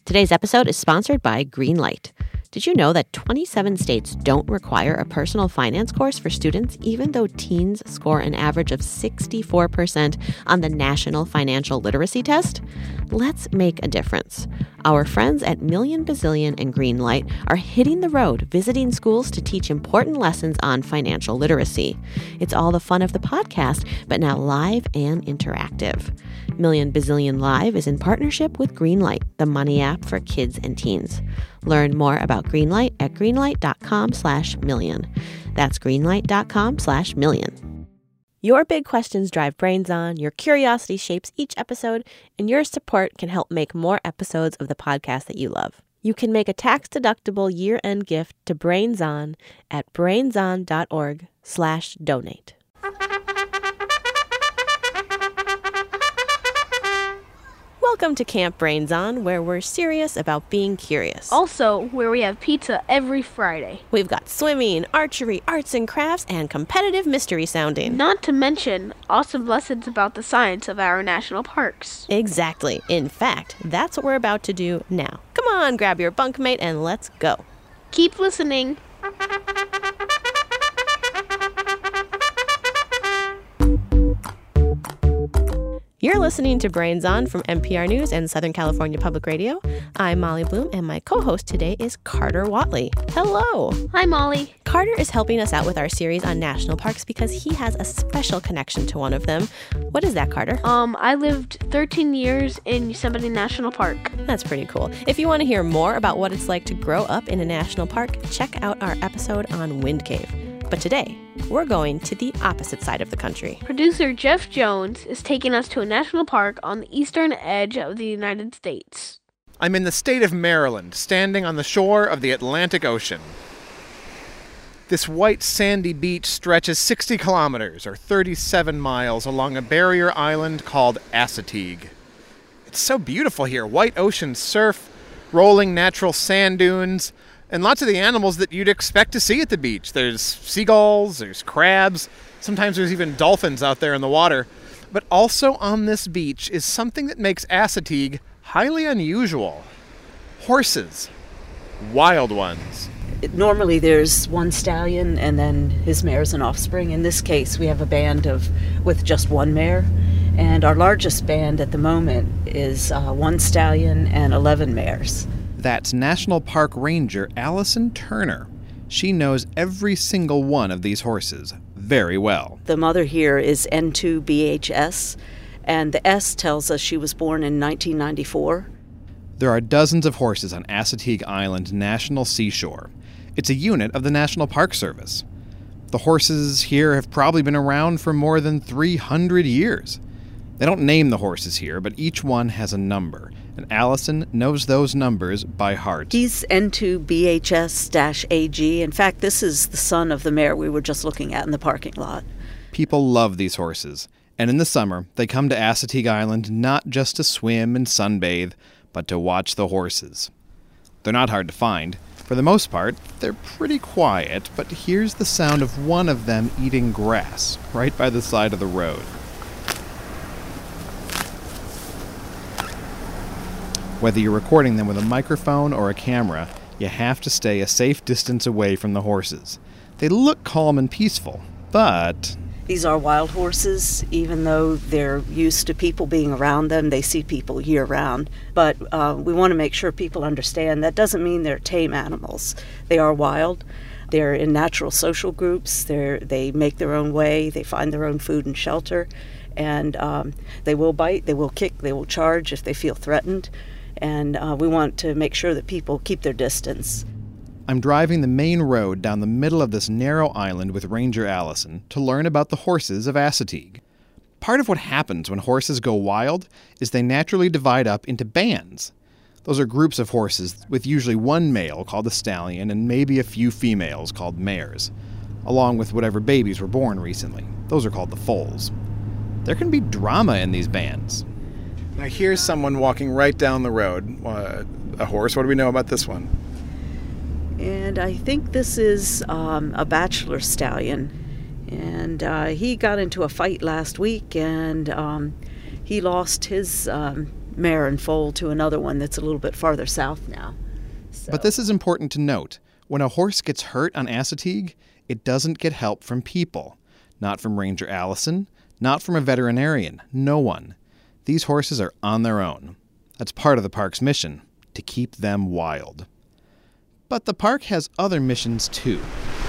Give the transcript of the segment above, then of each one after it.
Today's episode is sponsored by Greenlight. Did you know that 27 states don't require a personal finance course for students, even though teens score an average of 64% on the National Financial Literacy Test? Let's make a difference. Our friends at Million Bazillion and Greenlight are hitting the road, visiting schools to teach important lessons on financial literacy. It's all the fun of the podcast, but now live and interactive. Million Bazillion Live is in partnership with Greenlight, the money app for kids and teens. Learn more about Greenlight at greenlight.com/million. That's greenlight.com/million. Your big questions drive Brains On, your curiosity shapes each episode, and your support can help make more episodes of the podcast that you love. You can make a tax-deductible year-end gift to Brains On at brainson.org/donate. Welcome to Camp Brains On, where we're serious about being curious. Also, where we have pizza every Friday. We've got swimming, archery, arts and crafts, and competitive mystery sounding. Not to mention awesome lessons about the science of our national parks. Exactly. In fact, that's what we're about to do now. Come on, grab your bunkmate and let's go. Keep listening. You're listening to Brains On from NPR News and Southern California Public Radio. I'm Molly Bloom, and my co-host today is Carter Watley. Hello. Hi, Molly. Carter is helping us out with our series on national parks because he has a special connection to one of them. What is that, Carter? I lived 13 years in Yosemite National Park. That's pretty cool. If you want to hear more about what it's like to grow up in a national park, check out our episode on Wind Cave. But today, we're going to the opposite side of the country. Producer Jeff Jones is taking us to a national park on the eastern edge of the United States. I'm in the state of Maryland, standing on the shore of the Atlantic Ocean. This white sandy beach stretches 60 kilometers, or 37 miles, along a barrier island called Assateague. It's so beautiful here. White ocean surf, rolling natural sand dunes, and lots of the animals that you'd expect to see at the beach. There's seagulls, there's crabs, sometimes there's even dolphins out there in the water. But also on this beach is something that makes Assateague highly unusual. Horses. Wild ones. Normally there's one stallion and then his mares and offspring. In this case, we have a band with just one mare. And our largest band at the moment is one stallion and 11 mares. That's National Park Ranger Allison Turner. She knows every single one of these horses very well. The mother here is N2BHS, and the S tells us she was born in 1994. There are dozens of horses on Assateague Island National Seashore. It's a unit of the National Park Service. The horses here have probably been around for more than 300 years. They don't name the horses here, but each one has a number, and Allison knows those numbers by heart. He's N2BHS-AG. In fact, this is the son of the mare we were just looking at in the parking lot. People love these horses, and in the summer, they come to Assateague Island not just to swim and sunbathe, but to watch the horses. They're not hard to find. For the most part, they're pretty quiet, but here's the sound of one of them eating grass right by the side of the road. Whether you're recording them with a microphone or a camera, you have to stay a safe distance away from the horses. They look calm and peaceful, but... These are wild horses. Even though they're used to people being around them, they see people year-round. But we want to make sure people understand that doesn't mean they're tame animals. They are wild. They're in natural social groups. They make their own way. They find their own food and shelter. And they will bite, they will kick, they will charge if they feel threatened. And we want to make sure that people keep their distance. I'm driving the main road down the middle of this narrow island with Ranger Allison to learn about the horses of Assateague. Part of what happens when horses go wild is they naturally divide up into bands. Those are groups of horses with usually one male called a stallion and maybe a few females called mares, along with whatever babies were born recently. Those are called the foals. There can be drama in these bands. Now here's someone walking right down the road. A horse. What do we know about this one? And I think this is a bachelor stallion. And he got into a fight last week, and he lost his mare and foal to another one that's a little bit farther south now. So. But this is important to note. When a horse gets hurt on Assateague, it doesn't get help from people. Not from Ranger Allison, not from a veterinarian, no one. These horses are on their own. That's part of the park's mission, to keep them wild. But the park has other missions too.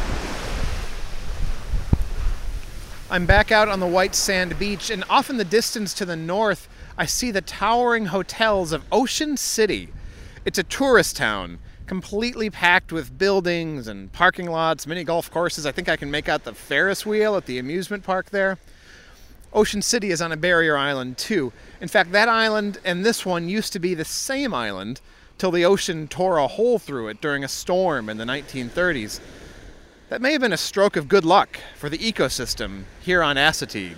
I'm back out on the white sand beach, and off in the distance to the north, I see the towering hotels of Ocean City. It's a tourist town, completely packed with buildings and parking lots, mini golf courses. I think I can make out the Ferris wheel at the amusement park there. Ocean City is on a barrier island too. In fact, that island and this one used to be the same island till the ocean tore a hole through it during a storm in the 1930s. That may have been a stroke of good luck for the ecosystem here on Assateague.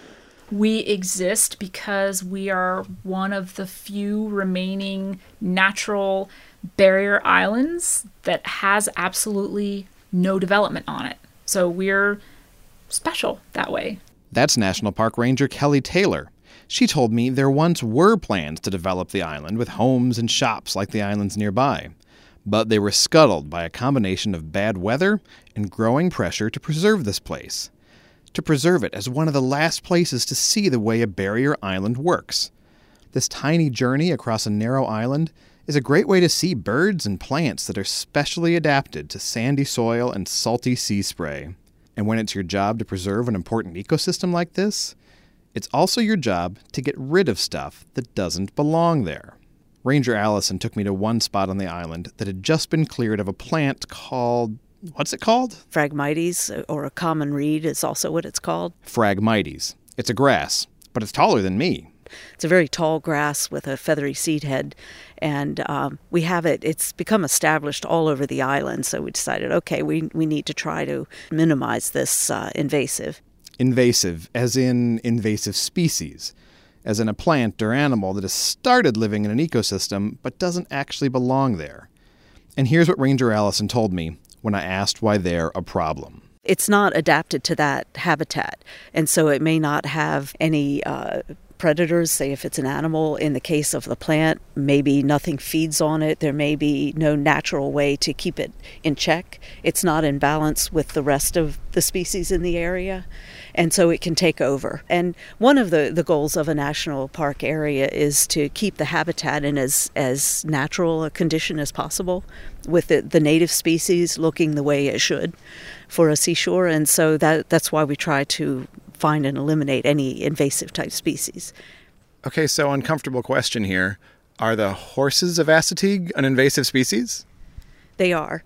We exist because we are one of the few remaining natural barrier islands that has absolutely no development on it. So we're special that way. That's National Park Ranger Kelly Taylor. She told me there once were plans to develop the island with homes and shops like the islands nearby. But they were scuttled by a combination of bad weather and growing pressure to preserve this place. To preserve it as one of the last places to see the way a barrier island works. This tiny journey across a narrow island is a great way to see birds and plants that are specially adapted to sandy soil and salty sea spray. And when it's your job to preserve an important ecosystem like this, it's also your job to get rid of stuff that doesn't belong there. Ranger Allison took me to one spot on the island that had just been cleared of a plant called... what's it called? Phragmites, or a common reed is also what it's called. Phragmites. It's a grass, but it's taller than me. It's a very tall grass with a feathery seed head, and we have it. It's become established all over the island, so we decided, okay, we need to try to minimize this invasive. Invasive, as in invasive species, as in a plant or animal that has started living in an ecosystem but doesn't actually belong there. And here's what Ranger Allison told me when I asked why they're a problem. It's not adapted to that habitat, and so it may not have any predators, say if it's an animal. In the case of the plant, maybe nothing feeds on it. There may be no natural way to keep it in check. It's not in balance with the rest of the species in the area, and so it can take over. And one of the goals of a national park area is to keep the habitat in as natural a condition as possible, with the native species looking the way it should for a seashore. And so that's why we try to find and eliminate any invasive type species. Okay, so uncomfortable question here. Are the horses of Assateague an invasive species? They are.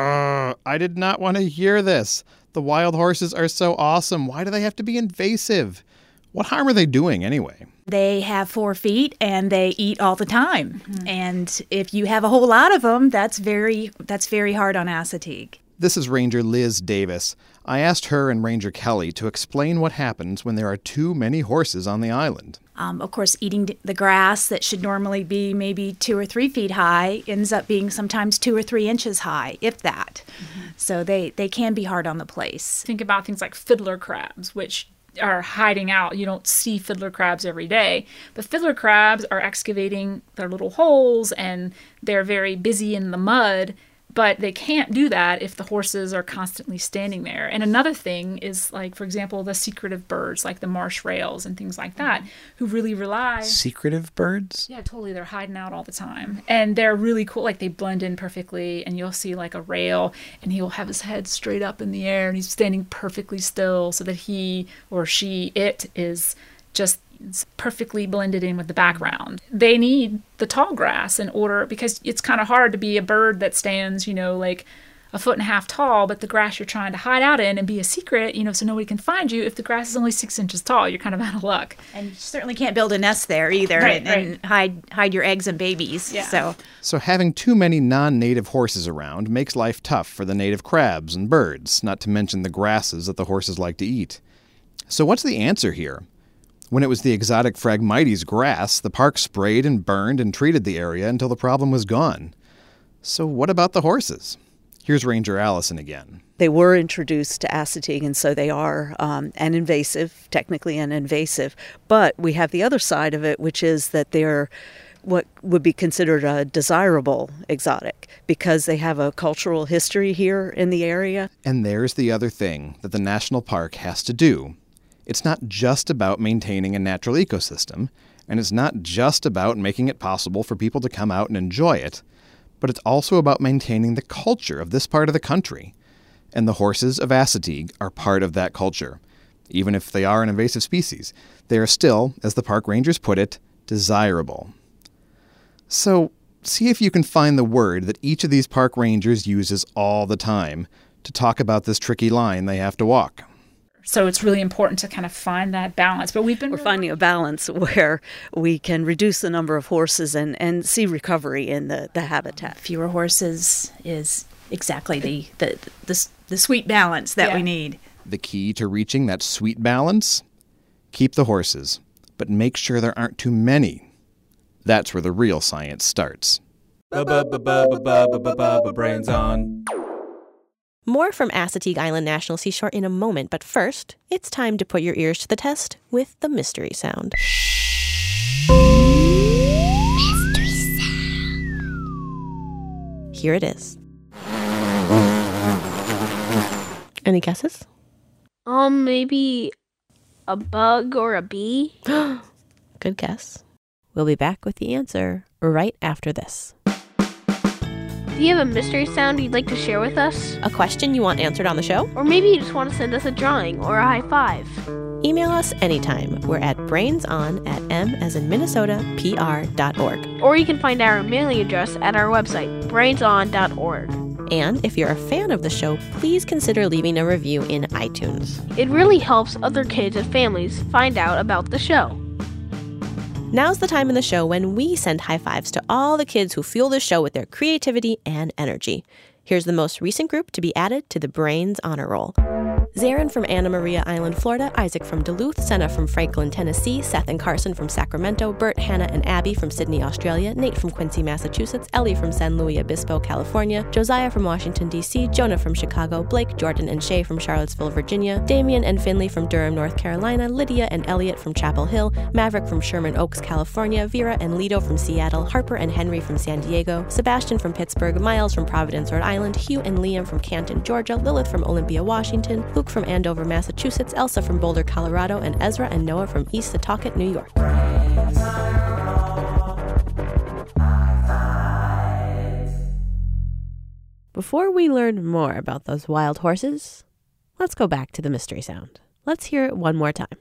I did not want to hear this. The wild horses are so awesome. Why do they have to be invasive? What harm are they doing anyway? They have 4 feet and they eat all the time. Mm-hmm. And if you have a whole lot of them, that's very hard on Assateague. This is Ranger Liz Davis. I asked her and Ranger Kelly to explain what happens when there are too many horses on the island. Of course, eating the grass that should normally be maybe 2 or 3 feet high ends up being sometimes 2 or 3 inches high, if that. Mm-hmm. So they can be hard on the place. Think about things like fiddler crabs, which are hiding out. You don't see fiddler crabs every day, but fiddler crabs are excavating their little holes and they're very busy in the mud. But they can't do that if the horses are constantly standing there. And another thing is, like, for example, the secretive birds, like the marsh rails and things like that, who really rely... Secretive birds? Yeah, totally. They're hiding out all the time. And they're really cool. Like, they blend in perfectly. And you'll see, like, a rail, and he'll have his head straight up in the air, and he's standing perfectly still so that he or she, it, is just... It's perfectly blended in with the background. They need the tall grass in order, because it's kind of hard to be a bird that stands, like 1.5 feet tall, but the grass you're trying to hide out in and be a secret, so nobody can find you. If the grass is only 6 inches tall, you're kind of out of luck. And you certainly can't build a nest there either, right. And hide your eggs and babies. Yeah. So having too many non-native horses around makes life tough for the native crabs and birds, not to mention the grasses that the horses like to eat. So what's the answer here? When it was the exotic Phragmites grass, the park sprayed and burned and treated the area until the problem was gone. So what about the horses? Here's Ranger Allison again. They were introduced to Assateague, and so they are technically an invasive. But we have the other side of it, which is that they're what would be considered a desirable exotic because they have a cultural history here in the area. And there's the other thing that the national park has to do. It's not just about maintaining a natural ecosystem, and it's not just about making it possible for people to come out and enjoy it, but it's also about maintaining the culture of this part of the country. And the horses of Assateague are part of that culture. Even if they are an invasive species, they are still, as the park rangers put it, desirable. So, see if you can find the word that each of these park rangers uses all the time to talk about this tricky line they have to walk. So it's really important to kind of find that balance. But we're finding a balance where we can reduce the number of horses and see recovery in the habitat. Fewer horses is exactly the sweet balance that we need. The key to reaching that sweet balance? Keep the horses, but make sure there aren't too many. That's where the real science starts. Brains on. More from Assateague Island National Seashore in a moment, but first, it's time to put your ears to the test with the mystery sound. Mystery sound. Here it is. Any guesses? Maybe a bug or a bee? Good guess. We'll be back with the answer right after this. Do you have a mystery sound you'd like to share with us? A question you want answered on the show? Or maybe you just want to send us a drawing or a high five. Email us anytime. We're at brainson@m-as-in-Minnesota-pr.org. Or you can find our mailing address at our website, brainson.org. And if you're a fan of the show, please consider leaving a review in iTunes. It really helps other kids and families find out about the show. Now's the time in the show when we send high fives to all the kids who fuel the show with their creativity and energy. Here's the most recent group to be added to the Brains Honor Roll. Zarin from Anna Maria Island, Florida, Isaac from Duluth, Senna from Franklin, Tennessee, Seth and Carson from Sacramento, Bert, Hannah, and Abby from Sydney, Australia, Nate from Quincy, Massachusetts, Ellie from San Luis Obispo, California, Josiah from Washington, D.C., Jonah from Chicago, Blake, Jordan, and Shay from Charlottesville, Virginia, Damian and Finley from Durham, North Carolina, Lydia and Elliot from Chapel Hill, Maverick from Sherman Oaks, California, Vera and Lido from Seattle, Harper and Henry from San Diego, Sebastian from Pittsburgh, Miles from Providence, Rhode Island, Hugh and Liam from Canton, Georgia, Lilith from Olympia, Washington, Luke from Andover, Massachusetts, Elsa from Boulder, Colorado, and Ezra and Noah from East Setauket, New York. Before we learn more about those wild horses, let's go back to the mystery sound. Let's hear it one more time.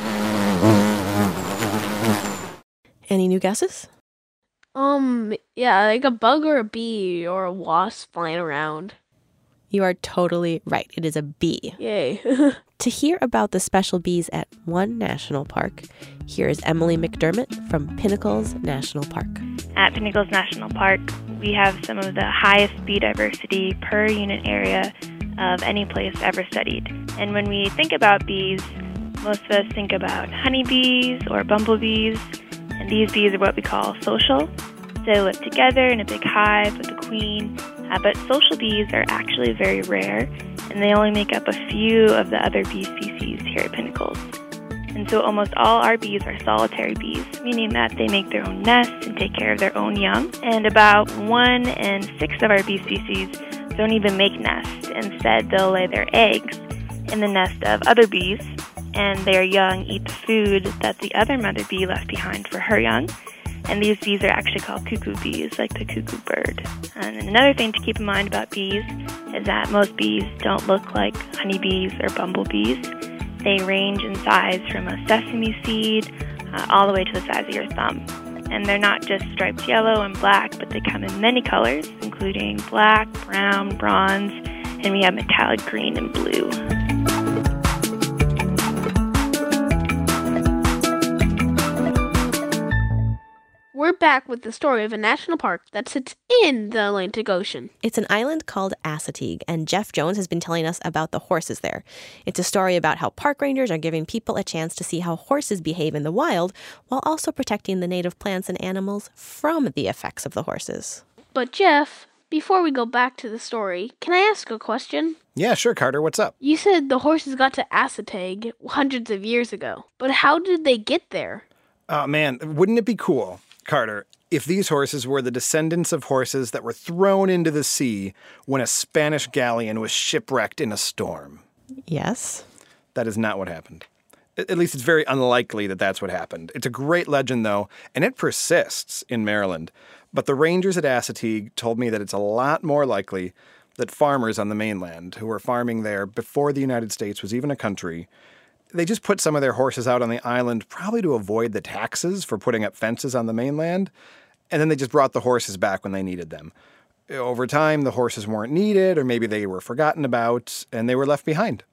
Any new guesses? Yeah, like a bug or a bee or a wasp flying around. You are totally right. It is a bee. Yay. To hear about the special bees at one national park, here is Emily McDermott from Pinnacles National Park. At Pinnacles National Park, we have some of the highest bee diversity per unit area of any place ever studied. And when we think about bees, most of us think about honeybees or bumblebees, and these bees are what we call social. So they live together in a big hive with the queen, but social bees are actually very rare, and they only make up a few of the other bee species here at Pinnacles. And so almost all our bees are solitary bees, meaning that they make their own nests and take care of their own young. And about 1 in 6 of our bee species don't even make nests. Instead, they'll lay their eggs in the nest of other bees, and their young eat the food that the other mother bee left behind for her young. And these bees are actually called cuckoo bees, like the cuckoo bird. And another thing to keep in mind about bees is that most bees don't look like honeybees or bumblebees. They range in size from a sesame seed all the way to the size of your thumb. And they're not just striped yellow and black, but they come in many colors, including black, brown, bronze, and we have metallic green and blue. We're back with the story of a national park that sits in the Atlantic Ocean. It's an island called Assateague, and Jeff Jones has been telling us about the horses there. It's a story about how park rangers are giving people a chance to see how horses behave in the wild, while also protecting the native plants and animals from the effects of the horses. But Jeff, Before we go back to the story, can I ask a question? Yeah, sure, Carter. What's up? You said the horses got to Assateague hundreds of years ago, but how did they get there? Oh, man, wouldn't it be cool, Carter, if these horses were the descendants of horses that were thrown into the sea when a Spanish galleon was shipwrecked in a storm? Yes. That is not what happened. At least it's very unlikely that that's what happened. It's a great legend, though, and it persists in Maryland. But the rangers at Assateague told me that it's a lot more likely that farmers on the mainland who were farming there before the United States was even a country, they just put some of their horses out on the island probably to avoid the taxes for putting up fences on the mainland, and then they just brought the horses back when they needed them. Over time, the horses weren't needed, or maybe they were forgotten about, and they were left behind.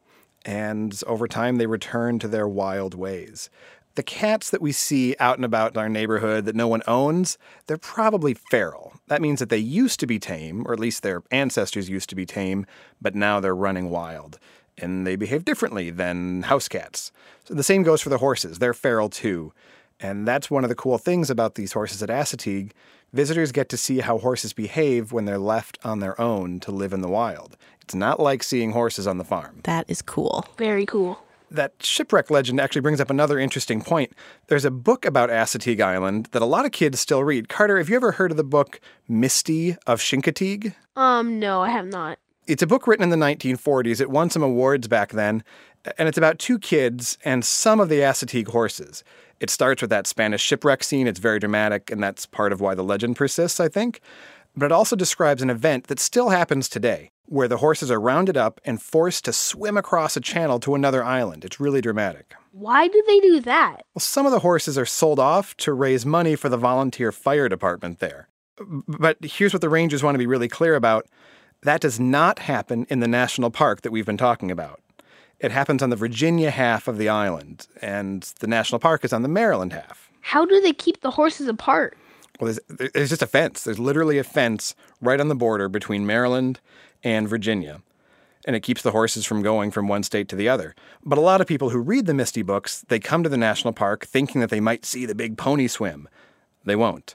And over time, they returned to their wild ways. The cats that we see out and about in our neighborhood that no one owns, they're probably feral. That means that they used to be tame, or at least their ancestors used to be tame, but now they're running wild. And they behave differently than house cats. So the same goes for the horses. They're feral too. And that's one of the cool things about these horses at Assateague. Visitors get to see how horses behave when they're left on their own to live in the wild. It's not like seeing horses on the farm. That is cool. Very cool. That shipwreck legend actually brings up another interesting point. There's a book about Assateague Island that a lot of kids still read. Carter, have you ever heard of the book Misty of Chincoteague? No, I have not. It's a book written in the 1940s. It won some awards back then, and it's about two kids and some of the Assateague horses. It starts with that Spanish shipwreck scene. It's very dramatic, and that's part of why the legend persists, I think. But it also describes an event that still happens today, where the horses are rounded up and forced to swim across a channel to another island. It's really dramatic. Why do they do that? Well, some of the horses are sold off to raise money for the volunteer fire department there. But here's what the rangers want to be really clear about. That does not happen in the national park that we've been talking about. It happens on the Virginia half of the island, and the national park is on the Maryland half. How do they keep the horses apart? Well, there's just a fence. There's literally a fence right on the border between Maryland and Virginia, and it keeps the horses from going from one state to the other. But a lot of people who read the Misty books, they come to the national park thinking that they might see the big pony swim. They won't.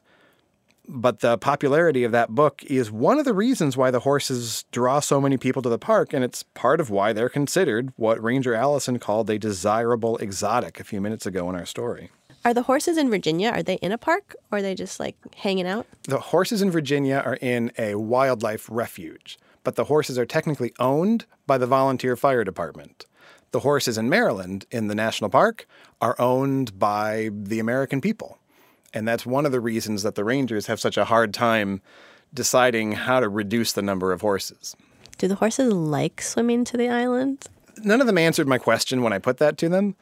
But the popularity of that book is one of the reasons why the horses draw so many people to the park, and it's part of why they're considered what Ranger Allison called a desirable exotic a few minutes ago in our story. Are the horses in Virginia, are they in a park, or are they just like hanging out? The horses in Virginia are in a wildlife refuge, but the horses are technically owned by the volunteer fire department. The horses in Maryland, in the national park, are owned by the American people. And that's one of the reasons that the rangers have such a hard time deciding how to reduce the number of horses. Do the horses like swimming to the island? None of them answered my question when I put that to them.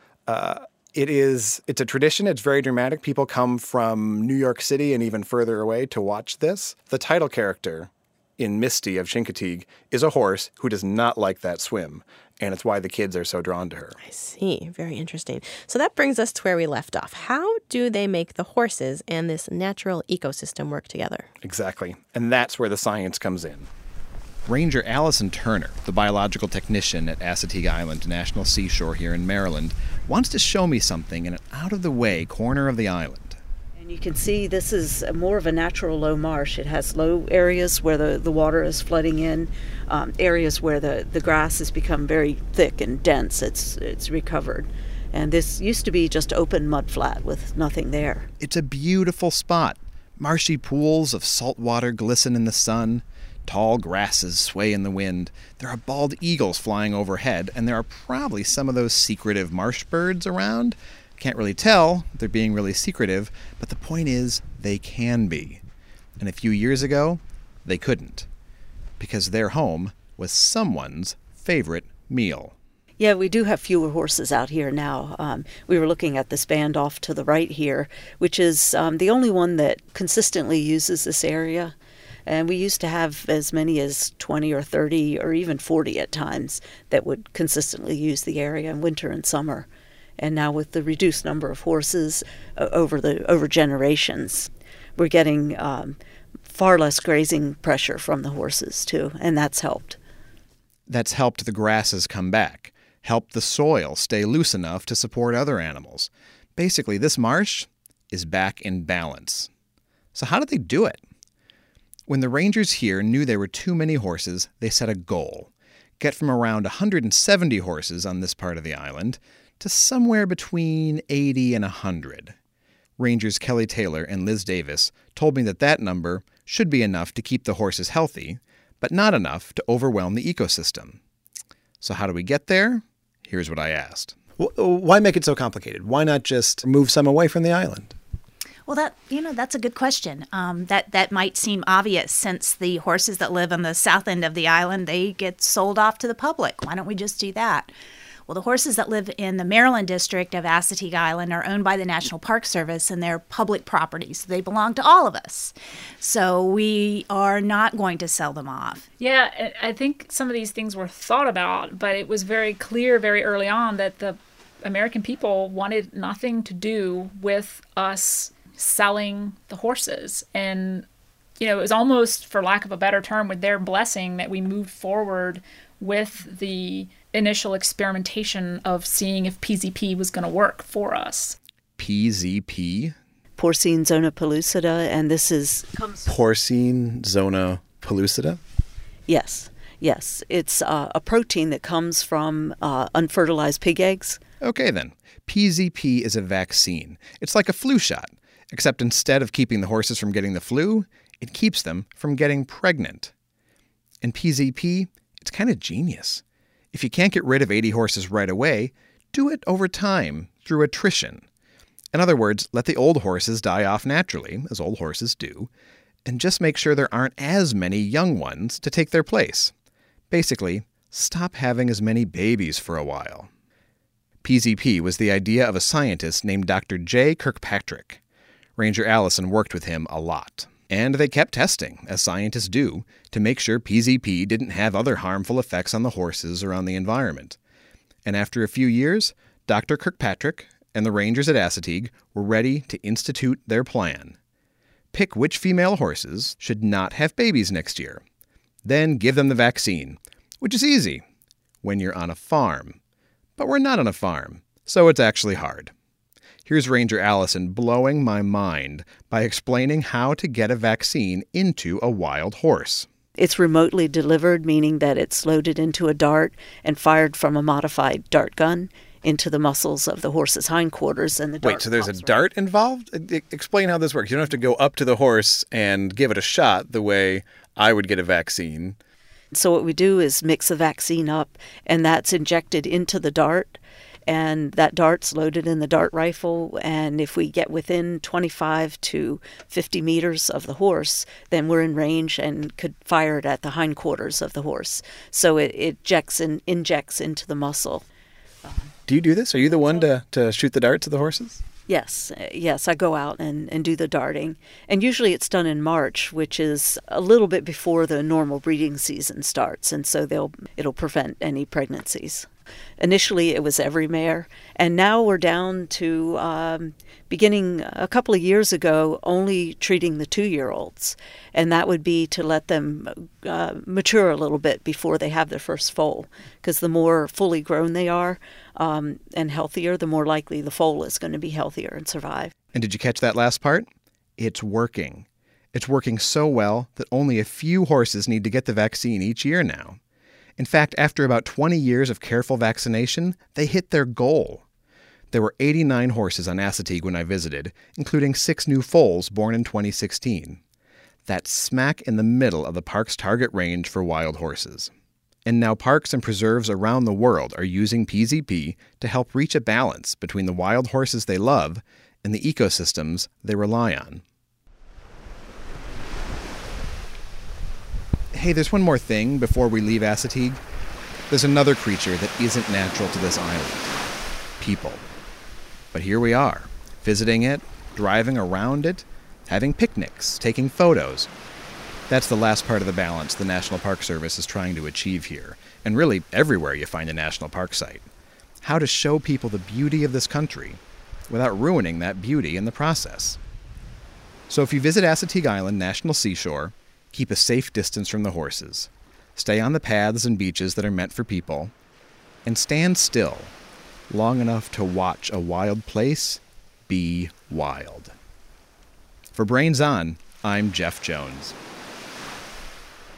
It's a tradition. It's very dramatic. People come from New York City and even further away to watch this. The title character in Misty of Chincoteague is a horse who does not like that swim. And it's why the kids are so drawn to her. I see. Very interesting. So that brings us to where we left off. How do they make the horses and this natural ecosystem work together? Exactly. And that's where the science comes in. Ranger Allison Turner, the biological technician at Assateague Island National Seashore here in Maryland, wants to show me something in an out-of-the-way corner of the island. And you can see this is more of a natural low marsh. It has low areas where the water is flooding in, areas where the grass has become very thick and dense. It's recovered. And this used to be just open mud flat with nothing there. It's a beautiful spot. Marshy pools of salt water glisten in the sun. Tall grasses sway in the wind. There are bald eagles flying overhead, and there are probably some of those secretive marsh birds around. Can't really tell. They're being really secretive, but the point is they can be. And a few years ago, they couldn't, because their home was someone's favorite meal. Yeah, we do have fewer horses out here now. We were looking at this band off to the right here, which is the only one that consistently uses this area. And we used to have as many as 20 or 30 or even 40 at times that would consistently use the area in winter and summer. And now with the reduced number of horses over generations, we're getting far less grazing pressure from the horses too, and that's helped. That's helped the grasses come back, helped the soil stay loose enough to support other animals. Basically, this marsh is back in balance. So how do they do it? When the rangers here knew there were too many horses, they set a goal. Get from around 170 horses on this part of the island to somewhere between 80 and 100. Rangers Kelly Taylor and Liz Davis told me that number should be enough to keep the horses healthy, but not enough to overwhelm the ecosystem. So how do we get there? Here's what I asked. Why make it so complicated? Why not just move some away from the island? Well, that's a good question. That might seem obvious since the horses that live on the south end of the island, they get sold off to the public. Why don't we just do that? Well, the horses that live in the Maryland district of Assateague Island are owned by the National Park Service, and they're public properties. They belong to all of us. So we are not going to sell them off. Yeah, I think some of these things were thought about, but it was very clear very early on that the American people wanted nothing to do with us selling the horses. And, it was almost, for lack of a better term, with their blessing that we moved forward with the initial experimentation of seeing if PZP was going to work for us. PZP? Porcine zona pellucida, and this is... Porcine zona pellucida? Yes. It's a protein that comes from unfertilized pig eggs. Okay, then. PZP is a vaccine. It's like a flu shot, except instead of keeping the horses from getting the flu, it keeps them from getting pregnant. And PZP, it's kind of genius. If you can't get rid of 80 horses right away, do it over time through attrition. In other words, let the old horses die off naturally, as old horses do, and just make sure there aren't as many young ones to take their place. Basically, stop having as many babies for a while. PZP was the idea of a scientist named Dr. J. Kirkpatrick. Ranger Allison worked with him a lot. And they kept testing, as scientists do, to make sure PZP didn't have other harmful effects on the horses or on the environment. And after a few years, Dr. Kirkpatrick and the rangers at Assateague were ready to institute their plan. Pick which female horses should not have babies next year. Then give them the vaccine, which is easy when you're on a farm. But we're not on a farm, so it's actually hard. Here's Ranger Allison blowing my mind by explaining how to get a vaccine into a wild horse. It's remotely delivered, meaning that it's loaded into a dart and fired from a modified dart gun into the muscles of the horse's hindquarters. And the dart Wait, so there's a dart involved? Explain how this works. You don't have to go up to the horse and give it a shot the way I would get a vaccine. So what we do is mix the vaccine up, and that's injected into the dart. And that dart's loaded in the dart rifle, and if we get within 25 to 50 meters of the horse, then we're in range and could fire it at the hindquarters of the horse. So it injects into the muscle. Do you do this? Are you the one to shoot the darts at the horses? Yes, I go out and do the darting. And usually it's done in March, which is a little bit before the normal breeding season starts, and so it'll prevent any pregnancies. Initially, it was every mare, and now we're down to, beginning a couple of years ago, only treating the 2-year-olds. And that would be to let them mature a little bit before they have their first foal, because the more fully grown they are and healthier, the more likely the foal is going to be healthier and survive. And did you catch that last part? It's working. It's working so well that only a few horses need to get the vaccine each year now. In fact, after about 20 years of careful vaccination, they hit their goal. There were 89 horses on Assateague when I visited, including 6 new foals born in 2016. That's smack in the middle of the park's target range for wild horses. And now parks and preserves around the world are using PZP to help reach a balance between the wild horses they love and the ecosystems they rely on. Hey, there's one more thing before we leave Assateague. There's another creature that isn't natural to this island. People. But here we are, visiting it, driving around it, having picnics, taking photos. That's the last part of the balance the National Park Service is trying to achieve here, and really everywhere you find a national park site. How to show people the beauty of this country without ruining that beauty in the process. So if you visit Assateague Island National Seashore, keep a safe distance from the horses. Stay on the paths and beaches that are meant for people. And stand still, long enough to watch a wild place be wild. For Brains On, I'm Jeff Jones.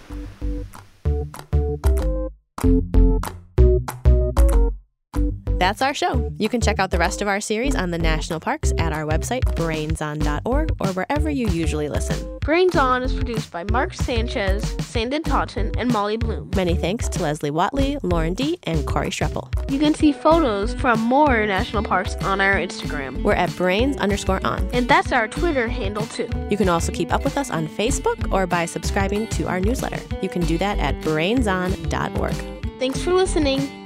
That's our show. You can check out the rest of our series on the national parks at our website, brainson.org, or wherever you usually listen. Brains On is produced by Mark Sanchez, Sandon Totten, and Molly Bloom. Many thanks to Leslie Watley, Lauren D., and Corey Streppel. You can see photos from more national parks on our Instagram. We're at brains_on. And that's our Twitter handle, too. You can also keep up with us on Facebook or by subscribing to our newsletter. You can do that at brainson.org. Thanks for listening.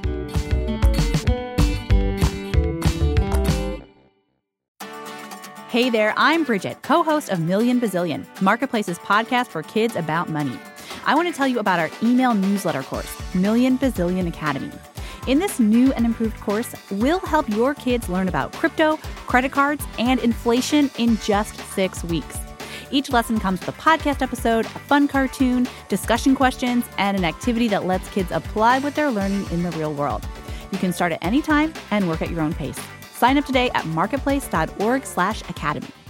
Hey there, I'm Bridget, co-host of Million Bazillion, Marketplace's podcast for kids about money. I want to tell you about our email newsletter course, Million Bazillion Academy. In this new and improved course, we'll help your kids learn about crypto, credit cards, and inflation in just 6 weeks. Each lesson comes with a podcast episode, a fun cartoon, discussion questions, and an activity that lets kids apply what they're learning in the real world. You can start at any time and work at your own pace. Sign up today at marketplace.org/academy.